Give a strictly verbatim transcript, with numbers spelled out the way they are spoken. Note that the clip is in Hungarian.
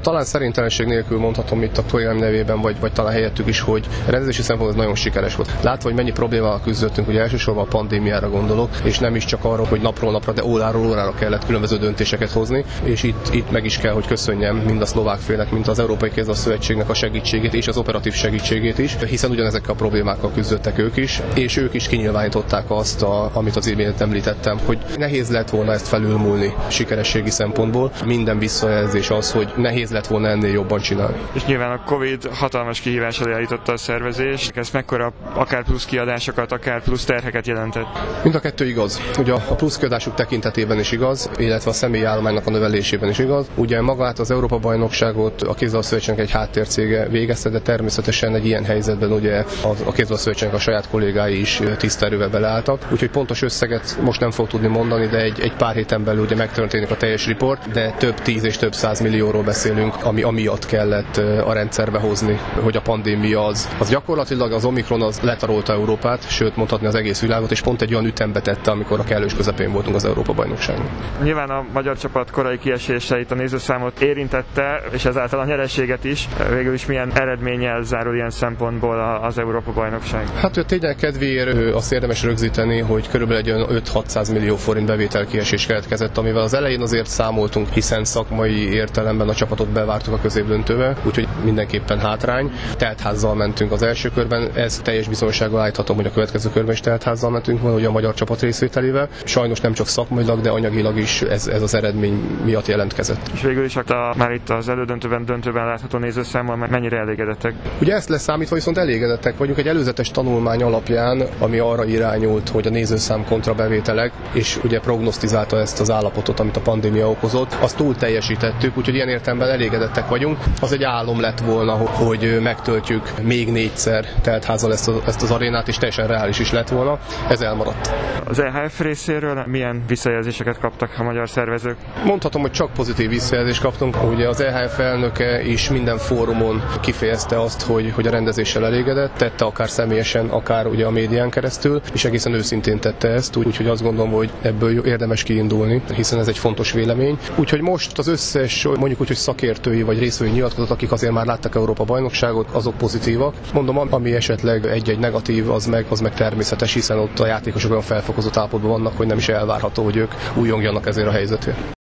Talán szerintelenség nélkül mondhatom itt a kollégám nevében, vagy, vagy talán helyettük is, hogy rendezési szempontból nagyon sikeres volt. Látva, hogy mennyi problémával küzdöttünk, ugye elsősorban a pandémiára gondolok, és nem is csak arra, hogy napról napra, de óráról órára kellett különböző döntéseket hozni, és itt, itt meg is kell, hogy köszönjem mind a szlovák félnek, mint az Európai Kézilabda Szövetségnek a segítségét és az operatív segítségét is, hiszen ugyanezekkel a problémákkal küzdöttek ők is, és ők is kinyilvánították azt, a, amit az imént említettem, hogy nehéz lett volna ezt felülmúlni sikerességi szempontból. Minden visszajelzés az, hogy nehéz lett volna ennél jobban csinálni. És nyilván a Covid hatalmas kihívás elé állította a szervezést. Ez mekkora akár plusz kiadásokat, akár plusz terheket jelentett? Mind a kettő igaz. Ugye a plusz kiadások tekintetében is igaz, illetve a személyi állománynak a növelésében is igaz. Ugye magát az Európa-bajnokságot a Kézilabda Szövetségnek egy háttércége végezte, de természetesen egy ilyen helyzetben ugye a Kézilabda Szövetségnek a saját kollégái is tiszta erővel beleálltak. Úgyhogy pontos összeget most nem fog tudni mondani, de egy, egy pár héten belül ugye megtörténik a teljes riport, de több tíz és több száz millióról beszélünk, ami amiatt kellett a rendszerbe hozni, hogy a pandémia az, az gyakorlatilag az Omikron az letarolta Európát, sőt mondhatni az egész világot, és pont egy olyan ütembe tette, amikor a kellős közepén voltunk az Európa-bajnokságon. Nyilván a magyar csapat korai kiesése itt a nézőszámot érintette, és ezáltal a nyereséget is. Végül is milyen eredménnyel zárul ilyen szempontból az Európa-bajnokság? Hát a tényleg kedvéért azt érdemes rögzíteni, hogy körülbelül egy olyan öt-hatszáz millió forint bevétel kiesés keletkezett, amivel az elején azért számoltunk, hiszen szakmai értelemben a csapatot bevártuk a középdöntőbe, úgyhogy mindenképpen hátrány. Teltházzal mentünk az első körben, ez teljes bizonysággal állíthatom, hogy a következő körben is teltházzal mentünk, hogy a magyar csapat részvételével. Sajnos nem csak szakmailag, de anyagilag is ez, ez az eredmény miatt jelentkezett. És végül is a, már itt az elődöntőben, döntőben látható nézőszámmal mennyire elégedettek? Ugye ezt leszámítva viszont elégedettek vagyunk egy előzetes tanulmány alapján, ami arra irányult, hogy a nézőszám kontra bevételek, és ugye prognosztizálta ezt az állapotot, amit a pandémia okozott, azt túl teljesítettük, úgyhogy ilyen értelemben elégedettek vagyunk. Az egy álom lett volna, hogy megtöltjük még négyszer teltházzal ezt, ezt az arénát, és teljesen reális is lett volna. Ez elmaradt. Az é há ef részéről milyen visszajelzéseket kaptak a magyar szervezők? Mondhatom, hogy csak pozitív visszajelzést kaptunk. Ugye az é há ef elnöke is minden fórumon kifejezte azt, hogy, hogy a rendezéssel elégedett, tette akár személyesen, akár ugye a médián keresztül, és egészen őszintén tette ezt, úgyhogy azt gondolom, hogy ebből érdemes kiindulni, hiszen ez egy fontos vélemény. Úgyhogy most az összes, mondjuk úgy, hogy szakértői vagy részvevői nyilatkozat, akik azért már láttak Európa-bajnokságot, azok pozitívak. Mondom, ami esetleg egy-egy negatív, az meg, az meg természetes, hiszen ott a játékosok olyan felfokozott állapotban vannak, hogy nem is elvárható, hogy ők újjongjanak ezért a helyzetért.